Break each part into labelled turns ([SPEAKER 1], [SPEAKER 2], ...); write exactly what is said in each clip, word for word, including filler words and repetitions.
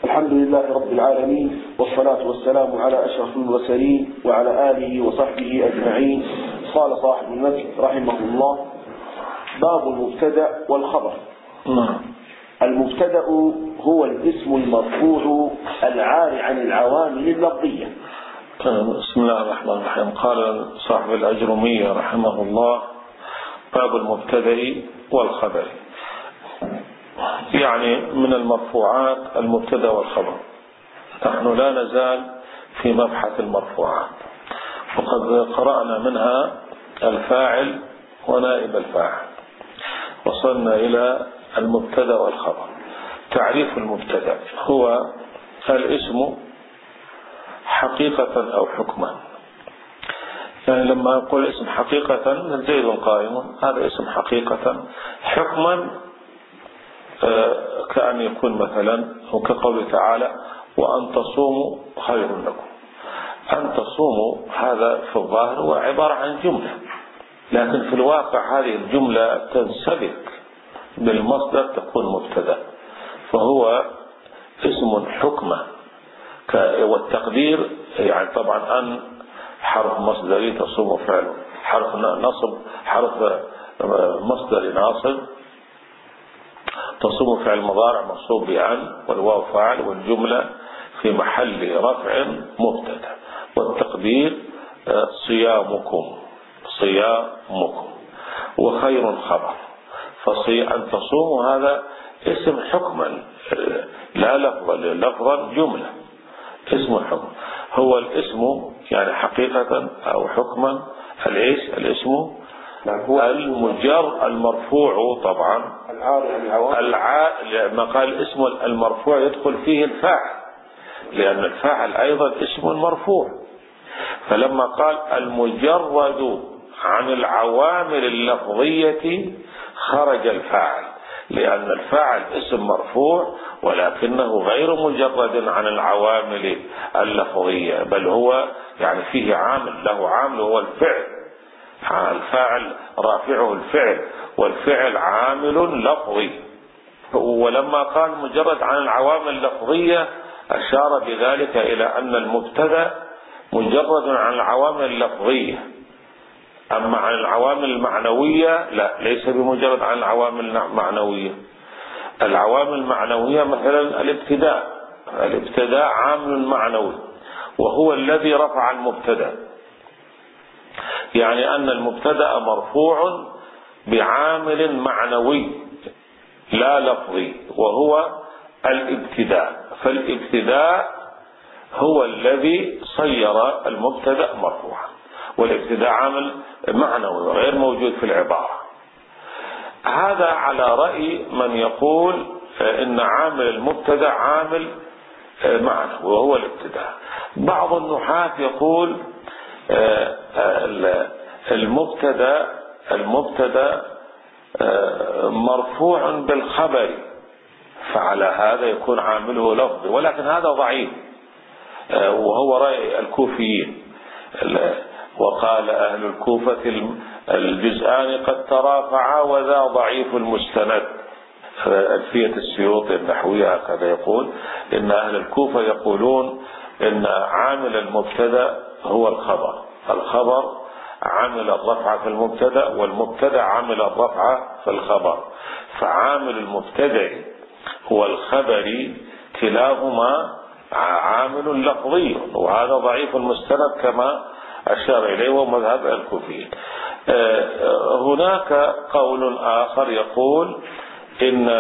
[SPEAKER 1] الحمد لله رب العالمين، والصلاة والسلام على أشرف المرسلين وعلى آله وصحبه أجمعين. قال صاحب المتن رحمه الله: باب المبتدأ والخبر. المبتدأ هو الاسم المرفوع العار عن العوامل اللفظية.
[SPEAKER 2] بسم الله الرحمن الرحيم. قال صاحب الأجرمية رحمه الله: باب المبتدأ والخبر، يعني من المرفوعات المبتدأ والخبر. نحن لا نزال في مبحث المرفوعات، وقد قرأنا منها الفاعل ونائب الفاعل، وصلنا إلى المبتدأ والخبر. تعريف المبتدأ: هو الاسم حقيقة أو حكما. يعني لما يقول اسم حقيقة زيد قائم، هذا اسم حقيقة. حكما كأن يكون مثلا وكقوله تعالى: وأن تصوموا خير لكم. أن تصوموا هذا في الظاهر هو عبارة عن جملة، لكن في الواقع هذه الجملة تنسبك بالمصدر تكون مبتدأ، فهو اسم حكمة. والتقدير يعني طبعا أن حرف مصدري تصوم فعله، حرف نصب حرف مصدري ناصب، تصوم فعل مضارع منصوب بأن، والواو فاعل، والجملة في محل رفع مبتدأ. والتقدير صيامكم، صيامكم. وخير خبر. أن تصوموا هذا اسم حكما لا لفظا، لفظا جملة، اسم حكم. هو الاسم يعني حقيقة أو حكما العيش الاسم المجر المرفوع. طبعا الع... لما قال الاسم المرفوع يدخل فيه الفاعل، لأن الفاعل أيضا اسم مرفوع. فلما قال المجرد عن العوامل اللفظية خرج الفاعل، لأن الفاعل اسم مرفوع ولكنه غير مجرد عن العوامل اللفظية، بل هو يعني فيه عامل، له عامل هو الفعل. الفاعل رافعه الفعل، والفعل عامل لفظي. ولما قال مجرد عن العوامل اللفظية أشار بذلك إلى أن المبتدأ مجرد عن العوامل اللفظية، أما عن العوامل المعنوية لا، ليس بمجرد عن العوامل المعنوية. العوامل المعنوية مثلا الابتداء، الابتداء عامل معنوي وهو الذي رفع المبتدأ، يعني أن المبتدأ مرفوع بعامل معنوي لا لفظي وهو الابتداء. فالابتداء هو الذي صير المبتدأ مرفوعا، والابتداء عامل معنوي غير موجود في العبارة. هذا على رأي من يقول إن عامل المبتدأ عامل معنوي وهو الابتداء. بعض النحاة يقول المبتدأ المبتدأ مرفوع بالخبر، فعلى هذا يكون عامله لفظي، ولكن هذا ضعيف وهو رأي الكوفيين. وقال أهل الكوفة الجزءان قد ترافعا وذا ضعيف المستند. ألفية السيوطي النحوية هكذا يقول إن أهل الكوفة يقولون إن عامل المبتدأ هو الخبر، الخبر عامل الرفع في المبتدأ، والمبتدأ عامل الرفع في الخبر. فعامل المبتدأ هو الخبر، كلاهما عامل لفظي، وهذا ضعيف المستند كما أشار إليه ومذهب الكوفيين. هناك قول آخر يقول إن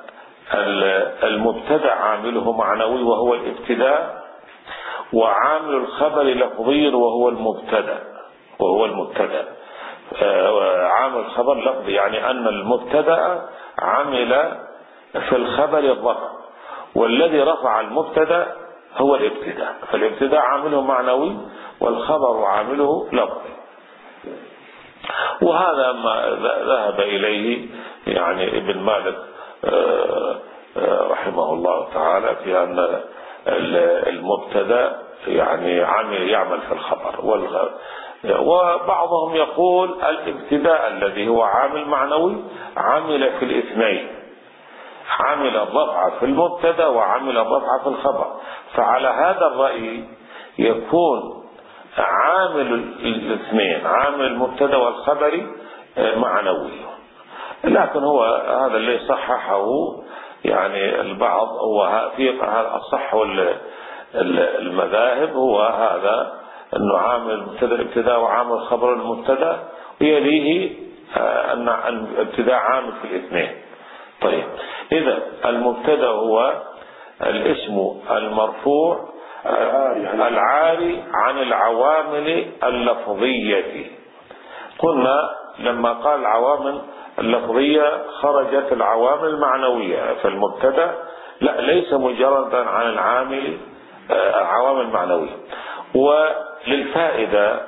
[SPEAKER 2] المبتدأ عامله معنوي وهو الابتداء، وعامل الخبر لفظي وهو المبتدأ وهو المبتدأ عامل الخبر لفظي، يعني أن المبتدأ عمل في الخبر الرفع، والذي رفع المبتدأ هو الابتداء. فالابتداء عامله معنوي والخبر عامله لفظي. وهذا ما ذهب إليه يعني ابن مالك رحمه الله تعالى في أن المبتدأ يعني عامل يعمل في الخبر. وبعضهم يقول الابتداء الذي هو عامل معنوي عمل في الاثنين، عمل الرفع في المبتدا وعمل الرفع في الخبر، فعلى هذا الرأي يكون عامل الاثنين، عامل المبتدا والخبر معنوي. لكن هو هذا اللي صححه يعني البعض، هو في الصح المذاهب هو هذا، انه عامل المبتدا الابتداء وعامل الخبر المبتدا، ويليه ان الابتداء عامل في الاثنين. طيب، اذا المبتدا هو الاسم المرفوع العاري عن العوامل اللفظية. قلنا لما قال العوامل اللفظية خرجت العوامل المعنوية، فالمبتدا لا، ليس مجردا عن العامل العوامل المعنوية. وللفائدة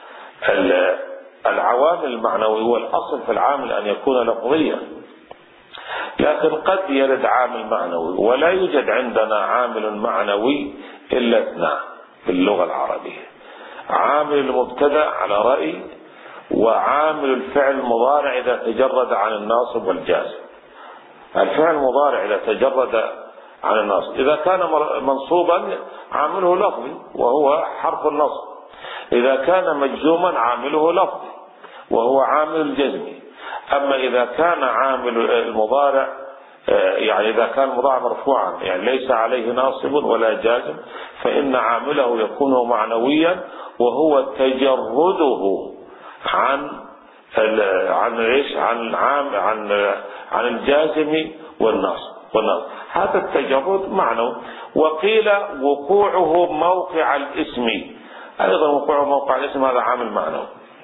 [SPEAKER 2] العوامل المعنوية هو الأصل في العامل أن يكون لفظيا، لكن قد يرد عامل معنوي، ولا يوجد عندنا عامل معنوي إلا اثنان في اللغة العربية: عامل المبتدا على رأي، وعامل الفعل المضارع إذا تجرد عن الناصب والجازم. الفعل المضارع إذا تجرد عن الناصب إذا كان منصوبا عامله لفظي وهو حرف النصب، إذا كان مجزوما عامله لفظي وهو عامل الجزم. أما إذا كان عامل المضارع يعني إذا كان المضارع مرفوعا يعني ليس عليه ناصب ولا جازم، فإن عامله يكون معنويا، وهو تجرده عن عن ايش عن عام عن عن الجازم والناصب والناصب هذا التجرد معنوي. وقيل وقوعه موقع الاسم، ايضا وقوعه موقع الاسم هذا عامل معنوي.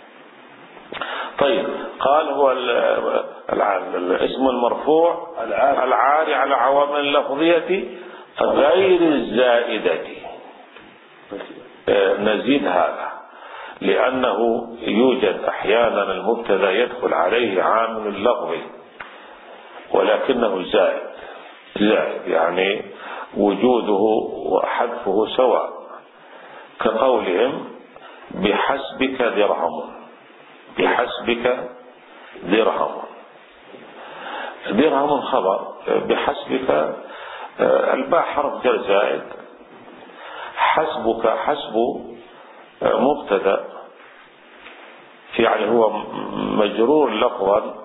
[SPEAKER 2] طيب، قال هو الاسم المرفوع العاري على عوامل اللفظية غير الزائدة. نزيد هذا لأنه يوجد أحيانا المبتدا يدخل عليه عامل اللفظي ولكنه زائد زائد يعني وجوده وحذفه سواء، كقولهم بحسبك درهم، بحسبك درهم، درهم خبر، بحسبك الباء حرف جر زائد، حسبك حسب مبتدا يعني هو مجرور لفظا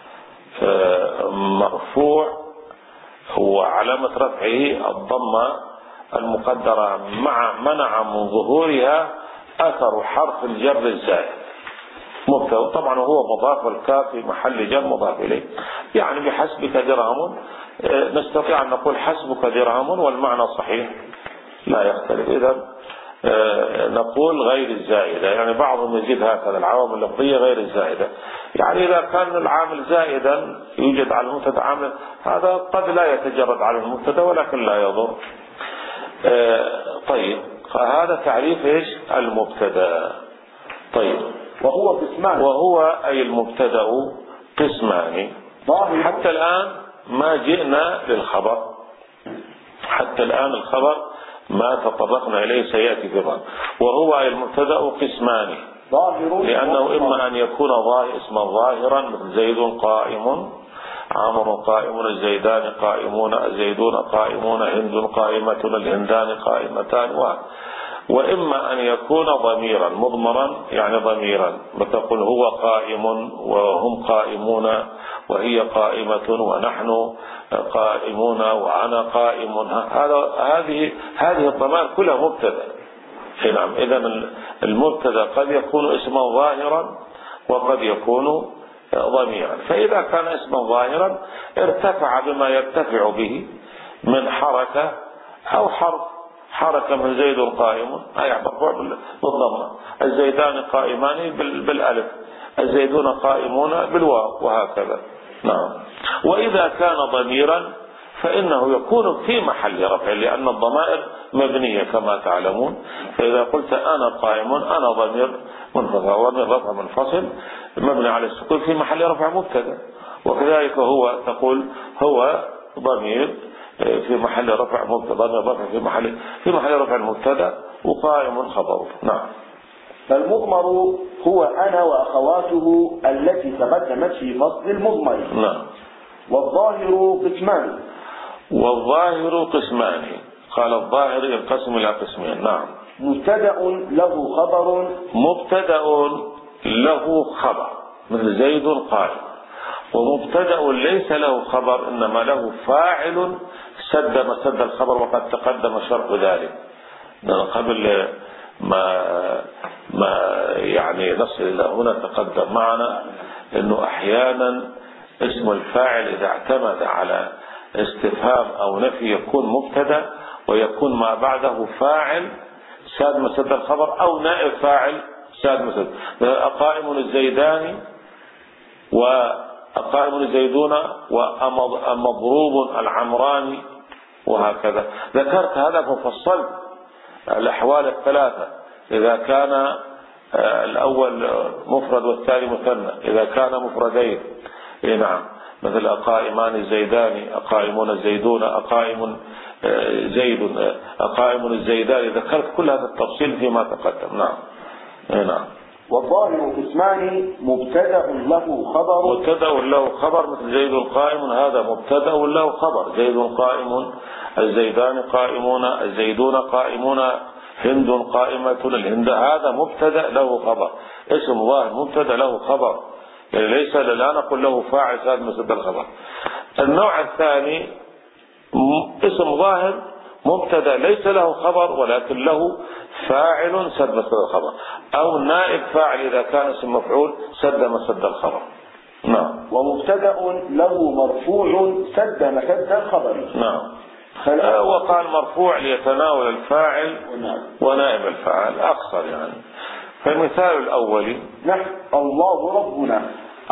[SPEAKER 2] مرفوع، وعلامة رفعه الضمة المقدرة مع منع من ظهورها أثر حرف الجر الزائد مبتدا، طبعا هو مضاف، الكاف في محل جر مضاف إليه. يعني بحسبك درهم نستطيع أن نقول حسبك درهم والمعنى صحيح لا يختلف. إذا نقول غير الزائدة، يعني بعضهم يزيد هكذا العوامل اللفظية غير الزائدة، يعني إذا كان العامل زائدا يوجد على المبتدا عامل، هذا قد لا يتجرد على المبتدا ولكن لا يضر. طيب، هذا تعريف ايش المبتدا. طيب،
[SPEAKER 1] وهو قسمان،
[SPEAKER 2] وهو أي المبتدا قسمان. حتى الآن ما جئنا للخبر، حتى الآن الخبر ما تطرقنا إليه سيأتي في الرد. وهو أي المبتدا قسمان، لأنه إما أن يكون ظاهر اسما ظاهرا مثل زيد قائم، عمرو قائم، الزيدان قائمون، الزيدون قائمون، هند قائمة، الهندان قائمتان، وإما أن يكون ضميرا مضمرا يعني ضميرا، فتقول هو قائم وهم قائمون وهي قائمة ونحن قائمون وأنا قائم. هذا هذه هذه الضمائر كلها مبتدا. نعم، إذا المبتدا قد يكون اسما ظاهرا وقد يكون ضميرا، فإذا كان اسما ظاهرا ارتفع بما يرتفع به من حركة أو حرف، حركة من زيد قائم أي مرفوع بالضمة، الزيدان قائمان بالألف، الزيدون قائمون بالواو، وهكذا. نعم. وإذا كان ضميرا فإنه يكون في محل رفع، لأن الضمائر مبنية كما تعلمون، فإذا قلت أنا قائم أنا ضمير منفصل، وضمير رفع منفصل مبني على السكون في محل رفع مبتدا، وكذلك هو تقول هو ضمير في محل رفع مبتدا، ضمير رفع في محل في محل رفع المبتدا، وقائم خبره. نعم.
[SPEAKER 1] فالمضمر هو أنا وأخواته التي تقدمت في فصل المضمر.
[SPEAKER 2] نعم.
[SPEAKER 1] والظاهر قسمان،
[SPEAKER 2] والظاهر قسمان. قال الظاهر ينقسم إلى قسمين. نعم.
[SPEAKER 1] مبتدأ له خبر.
[SPEAKER 2] مبتدأ له خبر مثل زيد قائم، ومبتدأ ليس له خبر إنما له فاعل سد مسد الخبر، وقد تقدم شرح ذلك قبل ما ما يعني نصل إلى هنا. تقدم معنا إنه أحيانا اسم الفاعل إذا اعتمد على استفهام أو نفي يكون مبتدأ، ويكون ما بعده فاعل ساد مسد الخبر أو نائب فاعل ساد مسد. أقائم الزيدان وأقائم الزيدون ومضروب العمراني وهكذا. ذكرت هذا ففصلت الأحوال الثلاثة، إذا كان الأول مفرد والثاني مثنى، إذا كان مفردين نعم مثل أقائمان الزيدان، أقائمون الزيدون، أقائم زيد، أقائم الزيدان. ذكرت كل هذا التفصيل فيما تقدم. نعم. نعم.
[SPEAKER 1] والظاهر قسمان مبتدأ له خبر.
[SPEAKER 2] مبتدأ له خبر مثل زيد قائم، هذا مبتدأ له خبر. زيد قائم، الزيدان قائمون، الزيدون قائمون، هند قائمة، الهند، هذا مبتدأ له خبر. اسم ظاهر مبتدأ له خبر، يعني ليس لا نقول له فاعل ساد مسد الخبر. النوع الثاني اسم ظاهر مبتدأ ليس له خبر ولكن له فاعل سد مسد الخبر، أو نائب فاعل إذا كان اسم مفعول سد مسد الخبر. نعم.
[SPEAKER 1] ومبتدأ له مرفوع سد مسد الخبر.
[SPEAKER 2] نعم. وقال مرفوع ليتناول الفاعل ونائب الفاعل أقصر يعني. فالمثال الأول
[SPEAKER 1] نحن الله ربنا.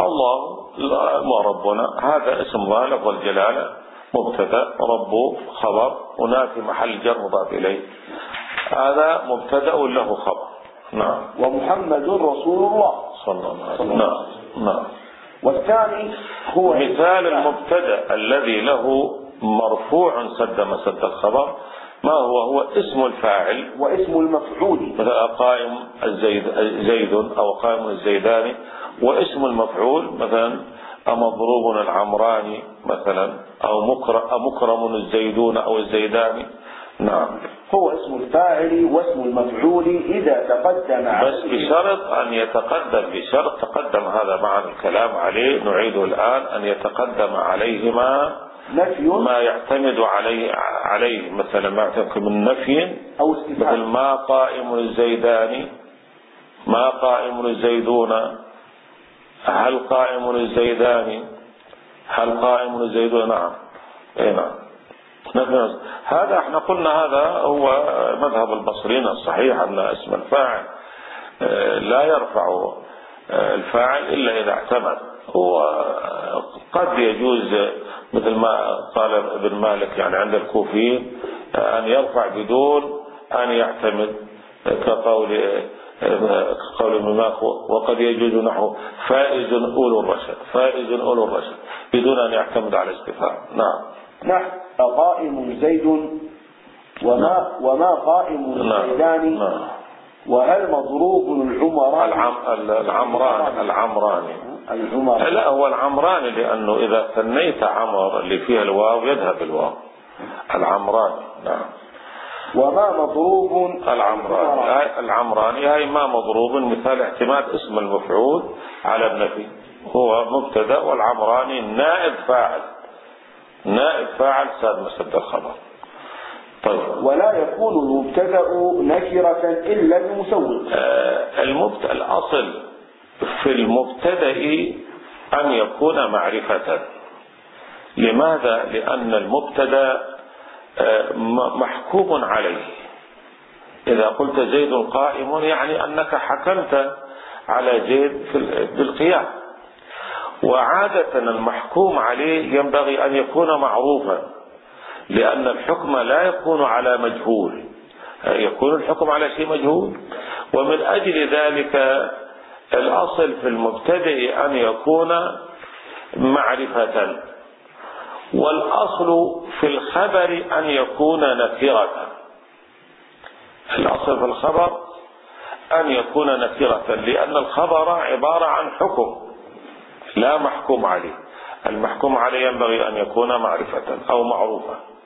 [SPEAKER 2] الله ربنا هذا اسم ظاهر لفظ الجلالة مبتدأ، رب خبر، هناك في محل جر مضاف إليه، هذا مبتدأ له خبر. نعم.
[SPEAKER 1] ومحمد رسول الله
[SPEAKER 2] صلى الله عليه وسلم. نعم. نعم.
[SPEAKER 1] والثاني هو
[SPEAKER 2] مثال المبتدأ الذي له مرفوع سد مسد الخبر ما هو؟ هو اسم الفاعل
[SPEAKER 1] واسم المفعول
[SPEAKER 2] مثل قائم الزيد زيد أو قائم الزيدان، واسم المفعول مثلا مضروب العمراني مثلا، أو مكرم الزيدون أو الزيدان. نعم.
[SPEAKER 1] هو اسم الفاعل واسم المفعول إذا تقدم،
[SPEAKER 2] بس بشرط أن يتقدم، بشرط تقدم هذا معنا الكلام عليه نعيده الآن، أن يتقدم عليهما
[SPEAKER 1] نفي
[SPEAKER 2] ما يعتمد عليه عليه مثلا ما يعتمد من نفي
[SPEAKER 1] أو استفهام،
[SPEAKER 2] مثل ما قائم الزيدان، ما قائم الزيدون، هل قائم الزيدان، هل قائم الزيدون. نعم. اي نعم. هذا احنا قلنا هذا هو مذهب البصريين الصحيح، أن اسم الفاعل لا يرفع الفاعل إلا إذا اعتمد، وقد يجوز مثل ما قال ابن مالك يعني عند الكوفيين أن يرفع بدون أن يعتمد، كقول قول ابن مالك وقد يجوز نحو فائز أولو الرشد، فائز أولو الرشد بدون أن يعتمد على استفهام. نعم.
[SPEAKER 1] نحن قائم زيد وما وما قائم الزيدان.
[SPEAKER 2] نعم.
[SPEAKER 1] وهل مضروب العمران
[SPEAKER 2] العم العمران العمراني
[SPEAKER 1] العمران
[SPEAKER 2] لا هو العمراني، لأنه إذا ثنيت عمر اللي فيها الواو يذهب الواو. العمراني. نعم.
[SPEAKER 1] وما مضروب
[SPEAKER 2] العمراني العمراني هاي ما مضروب مثال اعتماد اسم المفعول على النفي، هو مبتدأ، والعمراني نائب فاعل، نائب فاعل ساد مسد الخبر. طيب.
[SPEAKER 1] ولا يكون المبتدأ نكرة إلا بمسوغ.
[SPEAKER 2] آه المبتدأ الأصل في المبتدأ أن يكون معرفة. لماذا؟ لأن المبتدأ آه محكوم عليه. إذا قلت زيد قائم يعني أنك حكمت على زيد بالقيام، وعادة المحكوم عليه ينبغي أن يكون معروفا، لأن الحكم لا يكون على مجهول، يكون الحكم على شيء مجهول. ومن أجل ذلك الأصل في المبتدأ أن يكون معرفة، والأصل في الخبر أن يكون نكرة. الأصل في الخبر أن يكون نكرة، لأن الخبر عبارة عن حكم لا محكوم عليه، المحكوم عليه ينبغي أن يكون معرفة أو معروفة.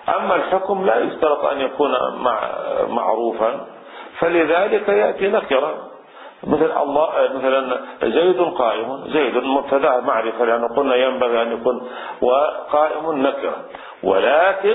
[SPEAKER 2] أما الحكم لا يشترط أن يكون معروفا، فلذلك يأتي نكرة. مثل الله مثلا زيد قائم، زيد مبتدا معرفة، لأنه قلنا ينبغي أن يكون وقائم نكرة، ولكن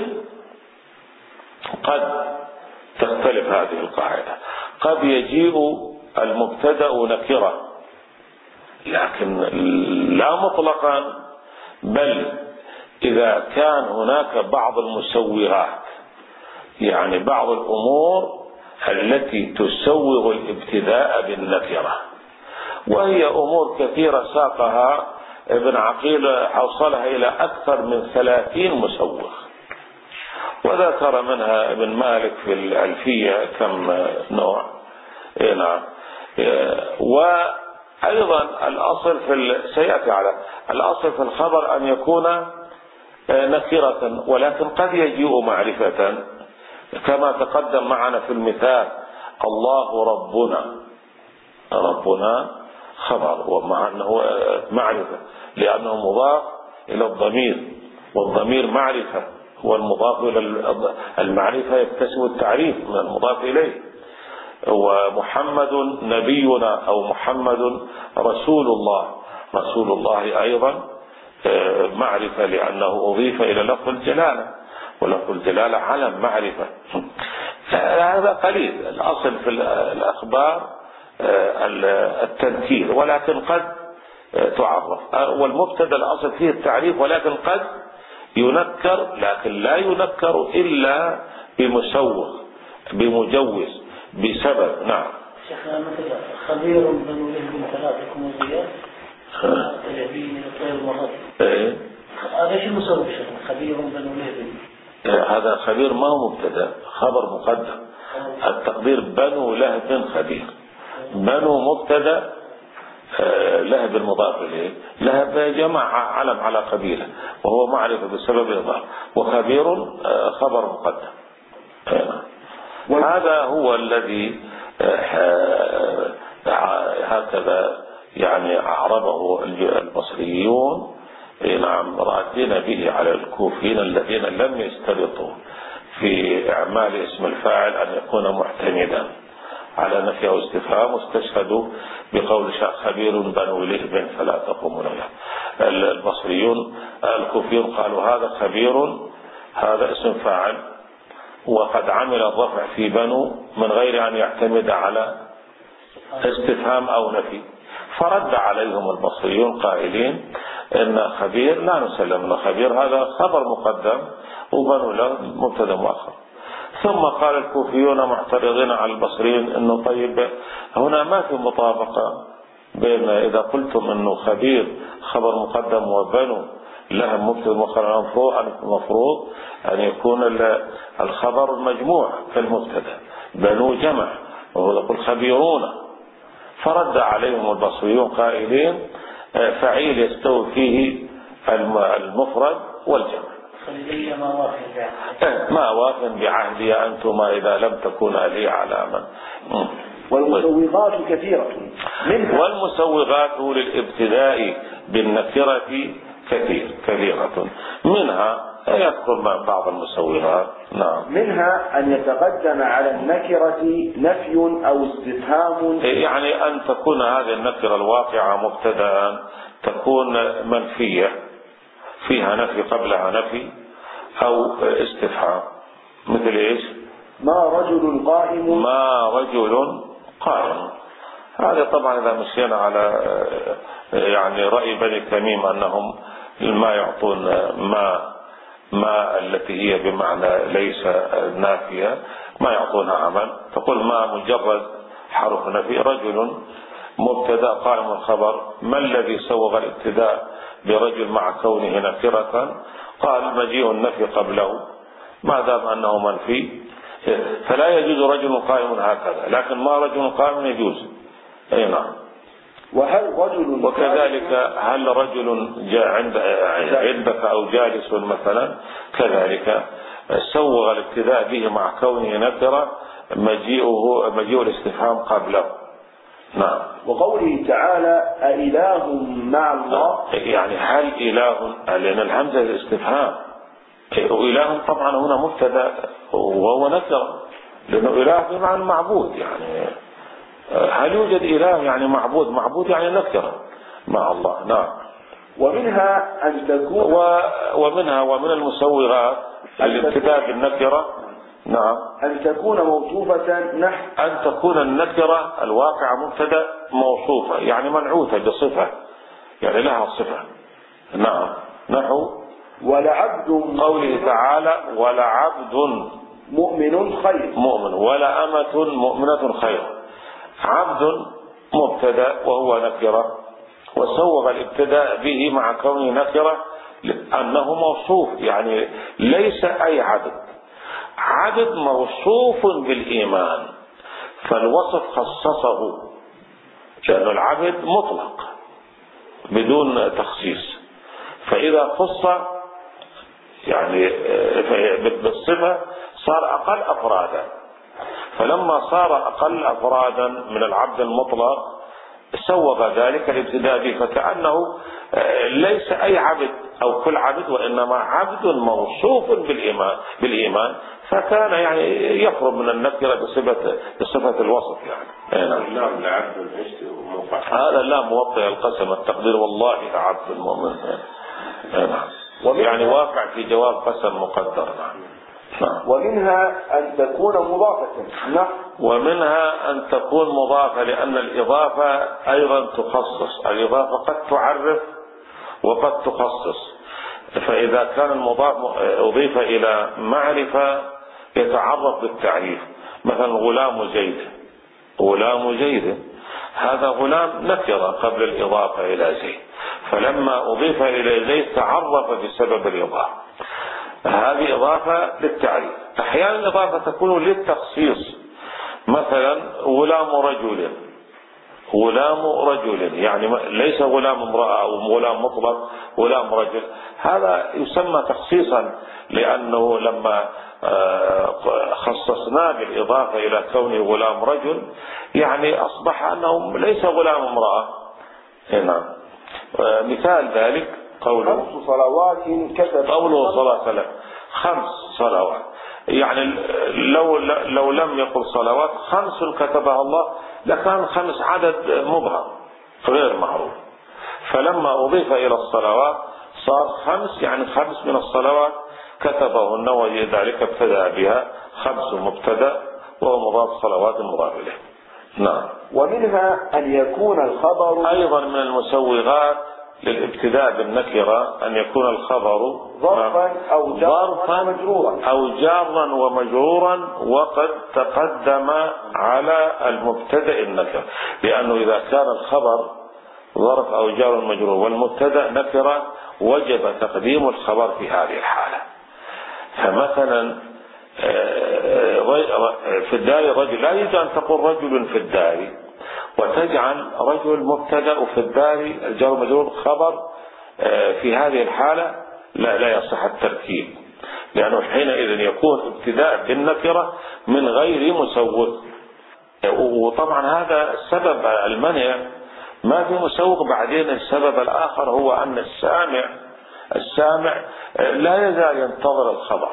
[SPEAKER 2] قد تختلف هذه القاعدة. قد يجيء المبتدا نكرة لكن لا مطلقا، بل إذا كان هناك بعض المسوغات، يعني بعض الأمور التي تسوغ الابتداء بالنكرة، وهي أمور كثيرة ساقها ابن عقيل، حوصلها إلى أكثر من ثلاثين مسوغ، وذكر منها ابن مالك في الألفية كم نوع. نعم. وأيضا الأصل في سيأتي على الأصل في الخبر أن يكون نكرة، ولكن قد يجيء معرفة كما تقدم معنا في المثال: الله ربنا. ربنا خبر ومع أنه معرفة، لأنه مضاف إلى الضمير، والضمير معرفة، والمضاف إلى المعرفة يكتسب التعريف من المضاف إليه. ومحمد نبينا أو محمد رسول الله، رسول الله أيضا معرفة لأنه أضيف إلى لفظ الجلالة، ولفظ الجلالة علم معرفة. هذا قليل. الأصل في الأخبار التنكير، ولكن قد تعرف. والمبتدا الأصل فيه التعريف، ولكن قد ينكر، لكن لا ينكر إلا بمسوغ، بمجوز، بسبب. نعم.
[SPEAKER 3] شيخنا مثل خبير بنو له من ثلاثكم وزياد تلعبين طير مرات.
[SPEAKER 2] ايه
[SPEAKER 3] هذا ايش المسوغ شيخنا؟ خبير بنو له.
[SPEAKER 2] هذا خبير ما هو مبتدا، خبر مقدم. التقدير بنو لهب خبير. بنو مبتدا، لهب المضاف اليه، لهب جمع علم على قبيله وهو معرفه بسبب اضافه، وخبير خبر مقدم. هذا هو الذي هكذا يعني أعربه البصريون، نعم، رادين به على الكوفيين الذين لم يشترطوا في إعمال اسم الفاعل أن يكون معتمدا على نفي أو استفهام، واستشهدوا بقول خبير بنو لهب فلا تقومون له. البصريون الكوفيون قالوا هذا خبير، هذا اسم فاعل، وقد عمل الرفع في بنو من غير أن يعتمد على استفهام أو نفي، فرد عليهم البصريون قائلين إن خبير لا نسلم، إن خبير هذا خبر مقدم وبنو له مبتدا مؤخر. ثم قال الكوفيون معترضين على البصريين إنه طيب هنا ما في مطابقة بين إذا قلتم إنه خبير خبر مقدم وبنو لها مبتدا مؤخر، المفروض أن يكون الخبر مجموع كالمبتدا، بنو جمع، وهو يقول خبيرون. فرد عليهم البصريون قائلين فعيل يستوي فيه المفرد والجمع. ما وافن بعهدي أنتما إذا لم تكونا لي علاما.
[SPEAKER 1] والمسوغات كثيرة منها
[SPEAKER 2] والمسوغات للابتداء بالنكرة كثير كثيرة منها يذكر بعض المسوغات. نعم.
[SPEAKER 1] منها أن يتقدم على النكرة نفي أو استفهام،
[SPEAKER 2] يعني أن تكون هذه النكرة الواقعة مبتدأ تكون منفية، فيها نفي قبلها نفي أو استفهام. مثل إيش؟
[SPEAKER 1] ما رجل قائم.
[SPEAKER 2] ما رجل قائم. هذا طبعا إذا مشينا على يعني رأي بني تميم أنهم ما يعطون ما ما التي هي بمعنى ليس نافية، ما يعطونها عمل، تقول ما مجرد حرف نفي. رجل مبتدا قائم الخبر، ما الذي سوغ الابتداء برجل مع كونه نكرة؟ قال مجيء النفي قبله، ما دام أنه منفي فلا يجوز رجل قائم هكذا، لكن ما رجل قائم يجوز. أي نعم.
[SPEAKER 1] وهل رجل
[SPEAKER 2] وكذلك هل رجل جاء عند عندك أو جالس مثلا، كذلك سوغ الابتداء به مع كونه نكرة، مجيئه مجيء الاستفهام قبله. نعم.
[SPEAKER 1] وقوله تعالى أإله مع الله،
[SPEAKER 2] يعني هل إله، لأن الهمزة الاستفهام وإله طبعا هنا مبتدا وهو نكرة، لأنه إله بمعنى معبود، يعني هل يوجد إله يعني معبود؟ معبود يعني نكرة مع الله. نعم.
[SPEAKER 1] ومنها أن تكون
[SPEAKER 2] و... ومنها ومن المسوغات الابتداء بالنكرة. نعم.
[SPEAKER 1] أن تكون موصوفة نحو
[SPEAKER 2] أن تكون النكرة الواقعة مبتدا موصوفة، يعني منعوتة بصفة، يعني لها صفة. نعم. نحو
[SPEAKER 1] ولعبد
[SPEAKER 2] قوله تعالى ولعبد
[SPEAKER 1] مؤمن خير
[SPEAKER 2] مؤمن ولا أمة مؤمنة خير. عبد مبتدا وهو نكرة، وسوغ الابتداء به مع كونه نكرة لأنه موصوف، يعني ليس أي عبد، عبد موصوف بالإيمان، فالوصف خصصه، لأن العبد مطلق بدون تخصيص، فإذا خص يعني بالصفة صار أقل أفرادا، فلما صار أقل أفرادا من العبد المطلق سوغ ذلك الابتداء به، فكأنه ليس أي عبد أو كل عبد، وإنما عبد موصوف بالإيمان بالإيمان فكان يعني يخرج من النكرة بصفة بصفة الوصف يعني.
[SPEAKER 4] اللام لعبد
[SPEAKER 2] هذا اللام موطئ القسم، التقدير والله لعبد المؤمن، يعني واقع في جواب قسم مقدر. نعم.
[SPEAKER 1] ومنها أن تكون مضافة نحو
[SPEAKER 2] ومنها أن تكون مضافة، لأن الإضافة أيضا تخصص، الإضافة قد تعرف وقد تخصص، فإذا كان المضاف أضيف إلى معرفة يتعرف بالتعريف، مثلا غلام زيد، غلام زيد هذا غلام نكرة قبل الإضافة إلى زيد، فلما أضيف إلى زيد تعرف بسبب الإضافة، هذه إضافة للتعريف. أحيانا الإضافة تكون للتخصيص، مثلا غلام رجل، غلام رجل يعني ليس غلام امرأة أو غلام مطلق، غلام رجل، هذا يسمى تخصيصا، لأنه لما خصصناه بالإضافة إلى كونه غلام رجل يعني أصبح أنه ليس غلام امرأة. هنا مثال ذلك قوله
[SPEAKER 1] خمس صلوات كتب
[SPEAKER 2] قوله صلى الله عليه وسلم خمس صلوات، يعني لو لو لم يقل صلوات خمس كتبها الله لكان خمس عدد مبهم غير معروف، فلما أضيف إلى الصلوات صار خمس، يعني خمس من الصلوات كتبهن، وذلك ابتدأ بها خمس مبتدأ وهو مضاف صلوات مضاف إليه. نعم.
[SPEAKER 1] ومنها أن يكون الخبر
[SPEAKER 2] أيضا من المسوغات للابتداء بالنكرة أن يكون الخبر
[SPEAKER 1] ظرفا أو جارا ومجرورا
[SPEAKER 2] أو جارا ومجرورا وقد تقدم على المبتدأ النكرة، لأنه إذا كان الخبر ظرف أو جار مجرور والمبتدأ نكرة وجب تقديم الخبر في هذه الحالة. فمثلا في الدار رجل، لا يجوز أن تقول رجل في الدار وتجعل رجل مبتدأ وفي الدار الجار مجرور خبر، في هذه الحالة لا لا يصح التركيب، لأنه حينئذ يكون ابتداء بالنكرة من غير مسوغ، وطبعا هذا السبب المنع ما في مسوغ. بعدين السبب الآخر هو أن السامع السامع لا يزال ينتظر الخبر،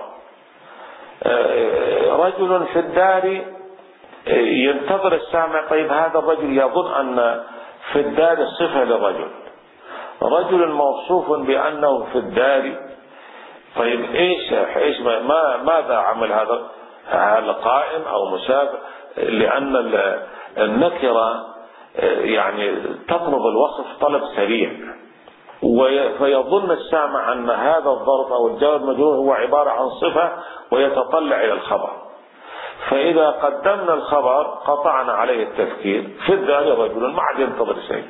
[SPEAKER 2] رجل في الدار ينتظر السامع، طيب هذا الرجل يظن أن في الدار صفة للرجل، رجل موصوف بأنه في الدار، طيب إيش إيش ما ماذا عمل هذا؟ هل قائم أو مسافر؟ لأن النكرة يعني تطلب الوصف طلب سريع، فيظن السامع أن هذا الظرف أو الجار المجرور هو عبارة عن صفة ويتطلع إلى الخبر، فإذا قدمنا الخبر قطعنا عليه التفكير، في الدار رجل ما عاد ينتظر شيء.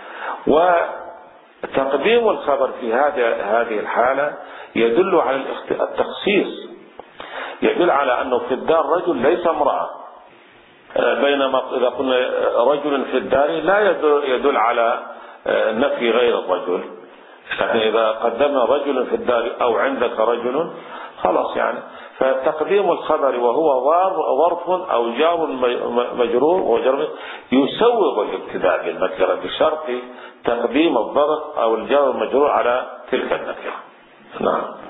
[SPEAKER 2] وتقديم الخبر في هذه هذه الحالة يدل على التخصيص، يدل على أنه في الدار رجل ليس امرأة، بينما إذا قلنا رجل في الدار لا يدل على نفي غير الرجل، لكن إذا قدمنا رجل في الدار أو عندك رجل خلاص يعني. فتقديم الخبر وهو ظرف أو جار مجرور وجر يسوغ الابتداء بالنكرة بشرط تقديم الظرف أو الجار المجرور على تلك النكرة. نعم.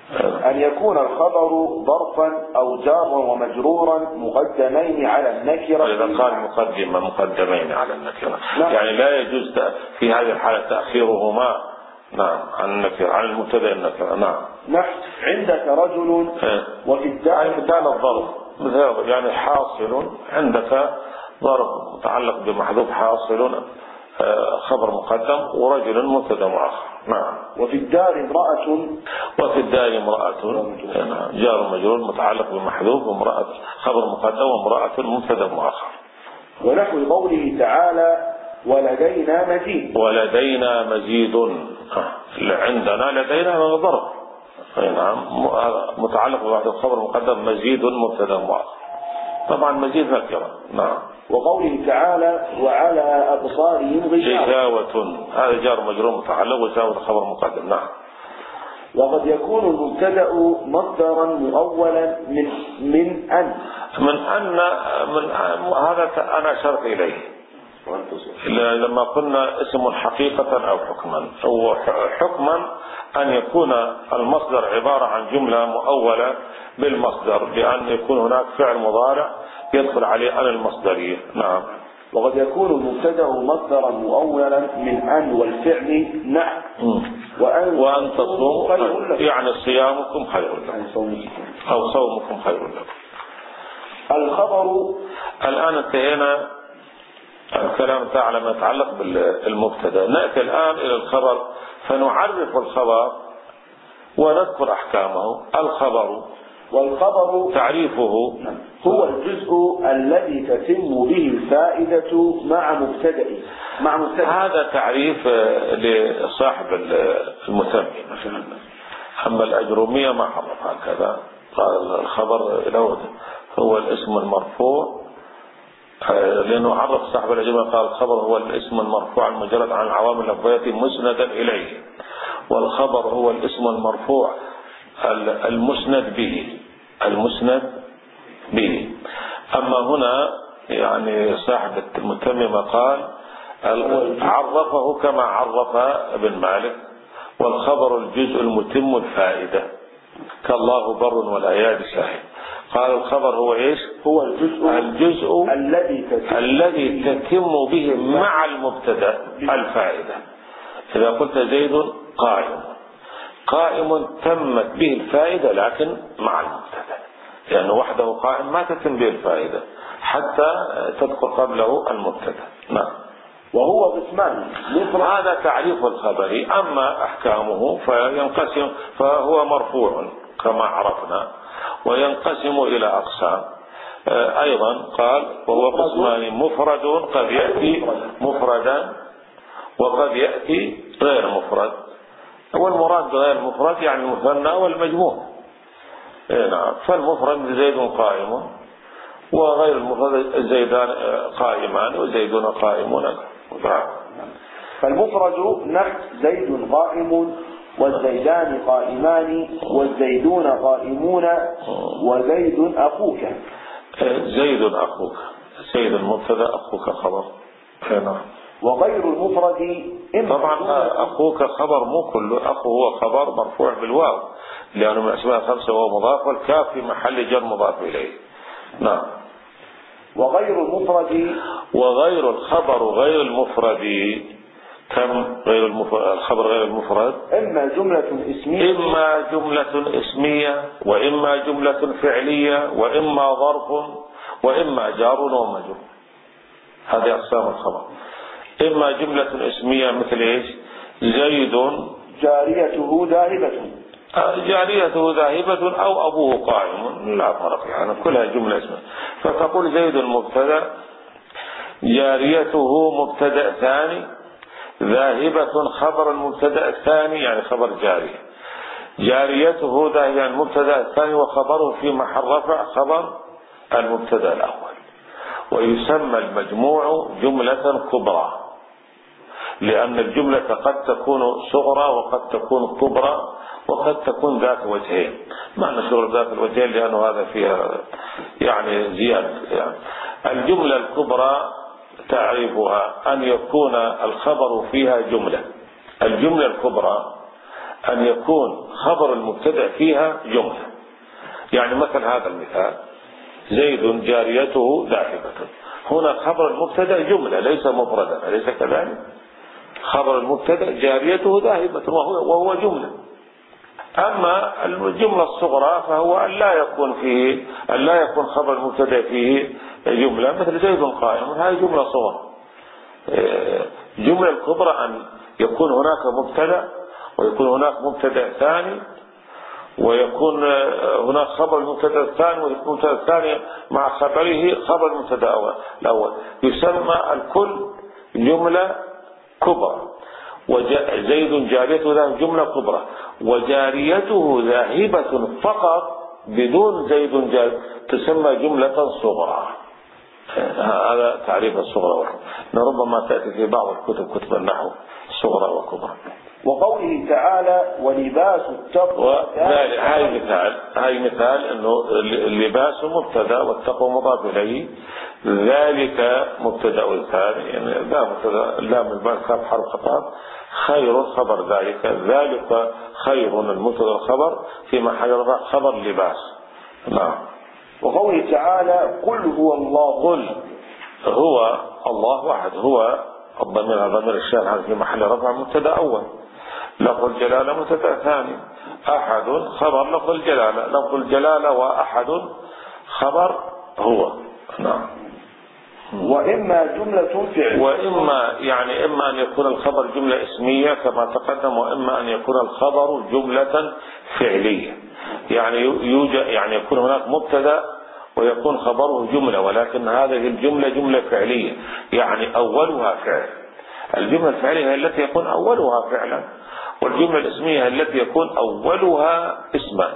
[SPEAKER 1] أن يكون الخبر ظرفا أو جارا ومجرورا مقدمين على النكرة.
[SPEAKER 2] إذا قال مقدمة مقدمين على النكرة يعني لا يجوز في هذه الحالة تأخيرهما نعم عن النكرة عن المبتدأ النكرة. نعم.
[SPEAKER 1] نحن عندك رجل وفي الدال
[SPEAKER 2] الدال الظرف يعني حاصل عندك ظرف متعلق بمحذوف حاصل خبر مقدم ورجل مبتدا مؤخر. نعم.
[SPEAKER 1] وفي الدار امرأة
[SPEAKER 2] وفي الدار امرأة جار مجرور متعلق بمحذوف وامرأة خبر مقدم وامرأة مبتدا مؤخر.
[SPEAKER 1] ونحو قوله تعالى ولدينا مزيد.
[SPEAKER 2] ولدينا مزيد عندنا لدينا من ظرف نعم متعلق بمحذوف خبر مقدم مزيد مبتدا مؤخر طبعا مزيد نكرة. نعم.
[SPEAKER 1] وقوله تعالى وعلى أبصارهم
[SPEAKER 2] غشاوة هذا جار مجرور متعلق وغشاوة خبر مقدم. نعم.
[SPEAKER 1] وقد يكون المبتدأ مصدرا مؤولا من من أن
[SPEAKER 2] من أن من أن هذا أنا أشرت إليه لما قلنا اسم حقيقة أو حكما. هو حكما أن يكون المصدر عبارة عن جملة مؤولة بالمصدر بأن يكون هناك فعل مضارع يدخل عليه أن المصدرية. نعم.
[SPEAKER 1] وقد يكون المبتدأ مصدرا مؤولا من أن والفعل نحو وأن,
[SPEAKER 2] وأن تصوموا يعني صيامكم خير لكم أو صومكم خير لكم.
[SPEAKER 1] الخبر
[SPEAKER 2] الآن انتهينا الكلام على ما يتعلق بالمبتدأ. نأتي الآن إلى الخبر فنعرف الخبر ونذكر أحكامه. الخبر
[SPEAKER 1] والخبر
[SPEAKER 2] تعريفه
[SPEAKER 1] هو الجزء الذي تتم به الفائدة مع مبتدأ مع مبتدأ.
[SPEAKER 2] هذا تعريف لصاحب المتمم. أما الأجرومية ما حرف هكذا قال الخبر له هو الاسم المرفوع لأنه عرف صاحب الأجرومية قال الخبر هو الاسم المرفوع المجرد عن العوامل اللفظية مسندا إليه والخبر هو الاسم المرفوع المسند به المسند به. أما هنا يعني صاحب المتمم قال عرفه كما عرف ابن مالك والخبر الجزء المتم الفائدة كالله بر والآيات شاهد. قال الخبر هو ايش؟
[SPEAKER 1] هو الجزء,
[SPEAKER 2] الجزء
[SPEAKER 1] الذي تتم,
[SPEAKER 2] الذي تتم به مع المبتدا الفائدة. إذا قلت زيد قائم قائم تمت به الفائدة لكن مع المبتدا لأنه وحده قائم ما تتم به الفائدة حتى تدخل قبله المبتدا. نعم.
[SPEAKER 1] وهو قسمان.
[SPEAKER 2] هذا تعريف الخبر. أما أحكامه فينقسم فهو مرفوع كما عرفنا وينقسم إلى أقسام أيضا قال وهو قسمان مفرد قد يأتي مفردا وقد يأتي غير مفرد. والمراد غير مفرد يعني المثنى والمجموع. نعم. فالمفرد زيد قائم وغير المفرد زيدان قائمان وزيدون قائمون.
[SPEAKER 1] فالمفرد نحو زيد قائم والزيدان قائمان والزيدون قائمون وزيد أخوك.
[SPEAKER 2] زيد أخوك زيد المبتدا أخوك خبر. نعم.
[SPEAKER 1] وغير المفرد
[SPEAKER 2] طبعا أخوك خبر مو كله. أخو هو خبر مرفوع بالواو لأنه من أسماء خمسة وهو مضاف والكاف في محل جر مضاف إليه. نعم.
[SPEAKER 1] وغير المفرد
[SPEAKER 2] وغير الخبر غير المفرد كم غير المفرد الخبر غير المفرد
[SPEAKER 1] إما جملة اسمية
[SPEAKER 2] إما جملة اسمية وإما جملة فعلية وإما ظرف وإما جار ومجرور. هذه أقسام الخبر. إما جملة اسمية مثل إيش؟ زيد
[SPEAKER 1] جاريته ذاهبة
[SPEAKER 2] جاريته ذاهبة أو أبوه قائم لا فرق يعني كلها جملة اسمية. فتقول زيد المبتدا جاريته مبتدا ثاني ذاهبة خبر المبتدا الثاني يعني خبر جارية. جاريته ذاهبة يعني المبتدا الثاني وخبره في محل رفع خبر المبتدا الأول. ويسمى المجموع جملة كبرى لأن الجملة قد تكون صغرى وقد تكون كبرى وقد تكون ذات وجهين. معنى شغل ذات الوجهين لأنه هذا فيها يعني زيادة يعني. الجملة الكبرى تعرفها أن يكون الخبر فيها جملة. الجملة الكبرى أن يكون خبر المبتدأ فيها جملة. يعني مثل هذا المثال: زيد جاريته ذاهبة. هنا خبر المبتدأ جملة ليس مفردا، أليس كذلك؟ خبر المبتدأ جاريته ذاهبة وهو, وهو جملة. أما الجملة الصغرى فهو أن لا يكون فيه أن لا يكون خبر المبتدأ فيه جملة، مثل زيد قائم، هذه جملة صغرى. الجملة الكبرى أن يكون هناك مبتدأ ويكون هناك مبتدأ ثاني ويكون هناك خبر المبتدأ الثاني ويكون المبتدأ الثاني مع خبره خبر المبتدأ الأول، يسمى الكل جملة كبرى. وزيد جاريته ذاهبة جملة كبرى، وجاريته ذاهبة فقط بدون زيد جاريته تسمى جملة صغرى. هذا تعريف الصغرى، ربما تأتي في بعض الكتب كتب النحو صغرى وكبرى.
[SPEAKER 1] وقوله تعالى: ولباس التقوى.
[SPEAKER 2] هاي مثال هاي مثال انه اللباس مبتدا والتقوى مضاف اليه، ذلك مبتدا ثاني، يعني لا مبتدا لام الباء كاف حرف خطاب، خير خبر ذلك، ذلك خير المبتدا الخبر في محل رفع خبر لباس. نعم.
[SPEAKER 1] وقوله تعالى: قل هو الله.
[SPEAKER 2] قل هو الله واحد، هو الضمير ضمير الشان هذا في محل رفع مبتدا اول، لفظ الجلالة مبتدا ثاني، أحد خبر لفظ الجلالة، لفظ الجلالة وأحد خبر هو. نعم.
[SPEAKER 1] وإما جملة فعل،
[SPEAKER 2] وإما يعني إما أن يكون الخبر جملة اسمية كما تقدم، وإما أن يكون الخبر جملة فعلية، يعني يوجد يعني يكون هناك مبتدا ويكون خبره جملة، ولكن هذه الجملة جملة فعلية يعني أولها فعل. الجملة الفعلية هي التي يكون أولها فعلا، والجملة الاسمية التي يكون أولها اسما،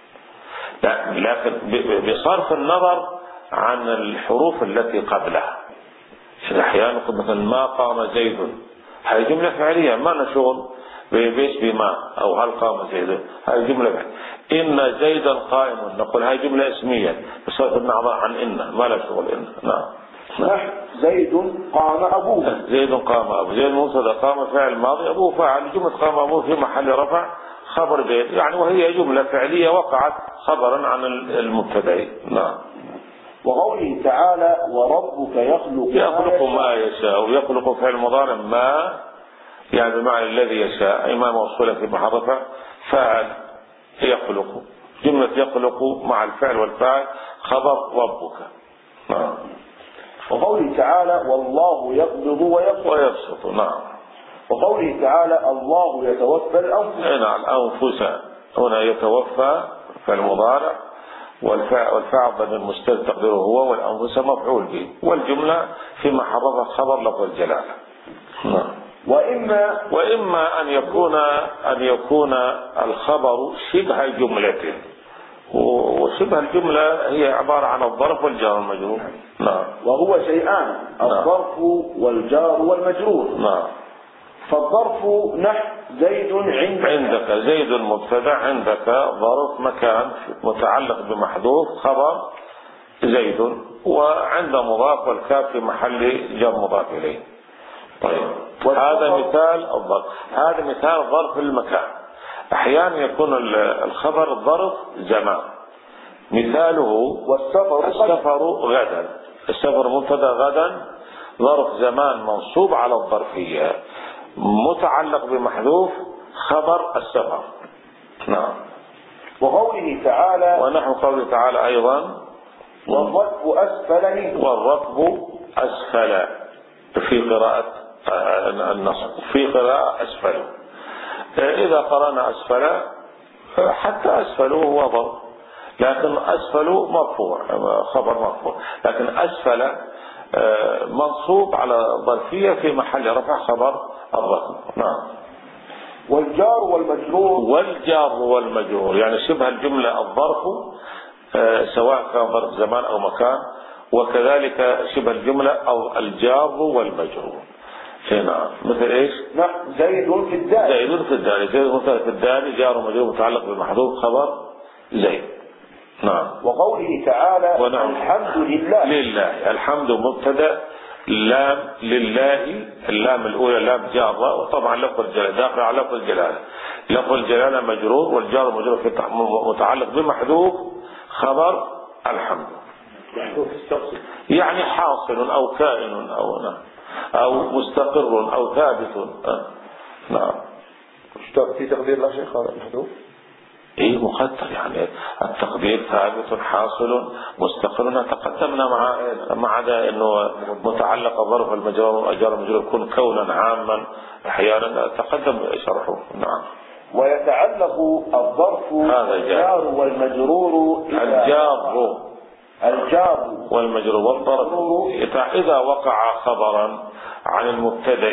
[SPEAKER 2] لكن بصرف النظر عن الحروف التي قبلها. أحيانا نقول مثلا: ما قام زيد، هذه جملة فعلية ما لنا شغل بيش بما أو هل قام زيد، هذه جملة فعلية. إن زيدا قائم، نقول هذه جملة اسمية بصرف النظر عن إن، ما لنا شغل إن. نعم.
[SPEAKER 1] نحن زيد قام أبوه.
[SPEAKER 2] زيد قام أبوه، زيد مبتدا قام فاعل ماضي، أبوه فاعل، جملة قام أبوه في محل رفع خبر زيد، يعني وهي جملة فعلية وقعت خبرا عن المبتدا. نعم.
[SPEAKER 1] وقوله تعالى: وربك يخلق
[SPEAKER 2] يخلق ما يشاء، ويخلق فعل مضارع ما يعني بمعنى الذي يشاء، أي ما موصولة في محل رفع فاعل يخلق، جملة يخلق مع الفعل والفاعل خبر ربك. نعم.
[SPEAKER 1] وقوله تعالى: والله يقبض ويبسط.
[SPEAKER 2] ويبسط. نعم.
[SPEAKER 1] وقوله تعالى: الله يتوفى الأنفس.
[SPEAKER 2] نعم. الأنفس هنا يتوفى فالمضارع، والفاعل والفاعل ضمير مستتر تقديره هو، والأنفس مفعول به، والجملة في محل خبر لفظ الجلالة. نعم.
[SPEAKER 1] وإما
[SPEAKER 2] وإما أن يكون أن يكون الخبر شبه جملة، وشبه الجملة هي عبارة عن الظرف والجار والمجرور. نعم.
[SPEAKER 1] وهو شيئان: الظرف والجار والمجرور.
[SPEAKER 2] نعم.
[SPEAKER 1] فالظرف نحو زيد عندك.
[SPEAKER 2] عندك زيد مبتدا، عندك ظرف مكان متعلق بمحذوف خبر زيد، وعند مضاف والكاف في محل جر مضاف إليه. طيب، هذا مثال الظرف، هذا مثال ظرف المكان. أحيانا يكون الخبر ظرف زمان، مثاله
[SPEAKER 1] والسفر
[SPEAKER 2] السفر غدا، السفر مبتدا غدا ظرف زمان منصوب على الظرفية متعلق بمحذوف خبر السفر. نعم.
[SPEAKER 1] وقوله تعالى:
[SPEAKER 2] ونحو قوله تعالى أيضا:
[SPEAKER 1] والركب أسفل منه.
[SPEAKER 2] والركب أسفل في قراءة النصب، في قراءة أسفل. إذا قرأنا أسفل حتى أسفل هو ظرف، لكن أسفل مرفوع خبر مرفوع، لكن أسفل منصوب على ظرفية في محل رفع خبر الركب. نعم.
[SPEAKER 1] والجار والمجرور.
[SPEAKER 2] والجار والمجرور يعني شبه الجملة الظرف سواء كان ظرف زمان أو مكان، وكذلك شبه الجملة أو الجار والمجرور. نعم. مثل إيش؟
[SPEAKER 1] نعم. زيد في الدار.
[SPEAKER 2] زيد في الدار، زيد مثل في الدار جار ومجرور متعلق بمحذوف خبر زيد. نعم.
[SPEAKER 1] وقوله تعالى:
[SPEAKER 2] ونعم.
[SPEAKER 1] الحمد لله.
[SPEAKER 2] لله، الحمد مبتدا لام لله، اللام الأولى لام جارة، وطبعا لفظ الجلالة داخل على لفظ الجلالة. لفظ الجلالة مجرور، والجار مجرور في متعلق بمحذوف خبر الحمد، يعني حاصل أو كائن أو أو مستقر أو ثابت. نعم.
[SPEAKER 1] في تقدير لا شيخ هذا المحذوف؟
[SPEAKER 2] ايه مقدر، يعني التقدير ثابت حاصل مستقر. تقدمنا مع مع ده انه متعلق ظرف المجرور واجار المجرور يكون كونا عاما احيانا، تقدم شرحه. نعم.
[SPEAKER 1] ويتعلق الظرف الجار والمجرور
[SPEAKER 2] الجار
[SPEAKER 1] الجار
[SPEAKER 2] والمجرور والظرف اذا وقع خبرا عن المبتدأ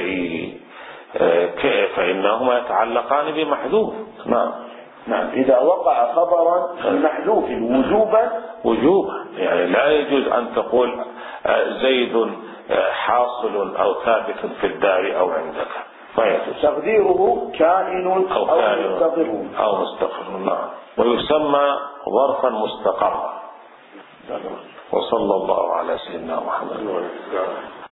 [SPEAKER 2] فانهما يتعلقان بمحذوف. نعم.
[SPEAKER 1] نعم. إذا وقع خبرا محذوف وجوبا
[SPEAKER 2] وجوبا، يعني لا يجوز أن تقول زيد حاصل أو ثابت في الدار أو عندك،
[SPEAKER 1] تقديره كائن أو, أو مستقر
[SPEAKER 2] أو مستقر. نعم. ويسمى ظرفا مستقرا. وصلى الله على سيدنا محمد.